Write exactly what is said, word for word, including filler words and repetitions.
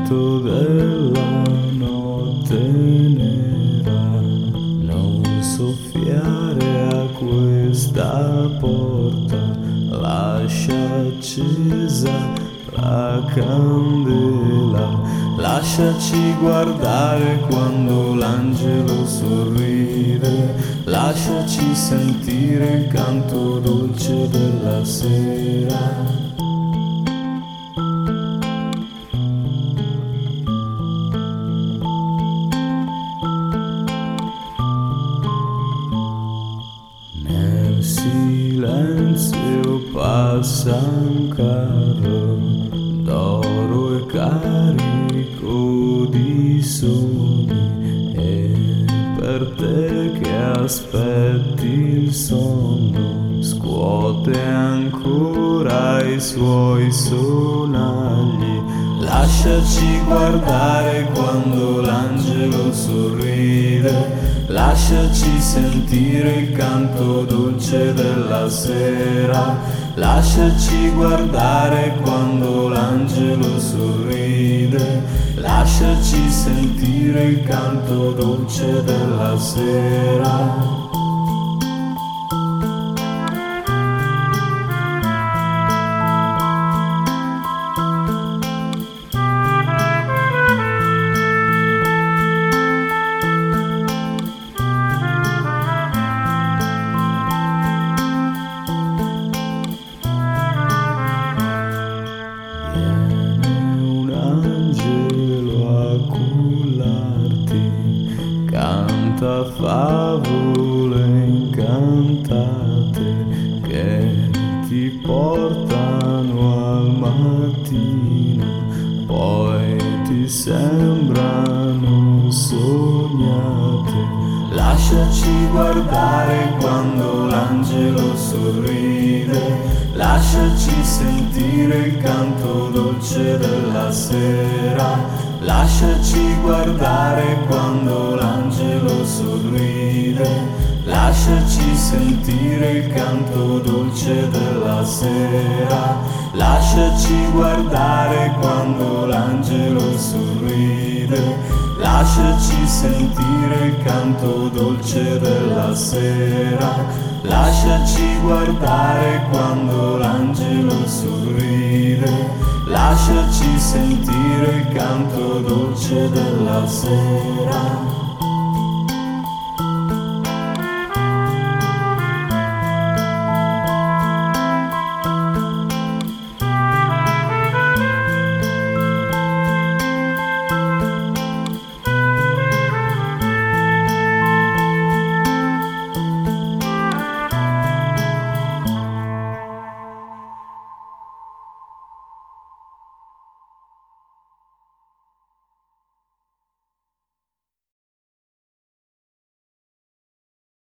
canto della notte nera, non soffiare a questa porta, lascia accesa la candela, lasciaci guardare quando l'angelo sorride, lasciaci sentire il canto dolce della sera. Nel silenzio passa un carro d'oro e carico di sogni, e per te che aspetti il sonno scuote ancora i suoi sonagli. Lasciaci guardare quando l'angelo sorride, lasciaci sentire il canto dolce della sera, lasciaci guardare quando l'angelo sorride, lasciaci sentire il canto dolce della sera. Canta favole incantate che ti portano al mattino, poi ti sembrano sognate. Lasciaci guardare quando l'angelo sorride, lasciaci sentire il canto dolce della sera, lasciaci guardare quando l'angelo sorride, lasciaci sentire il canto dolce della sera, lasciaci guardare quando l'angelo sorride, lasciaci sentire il canto dolce della sera, lasciaci guardare quando l'angelo sorride, lasciaci sentire il canto dolce della sera.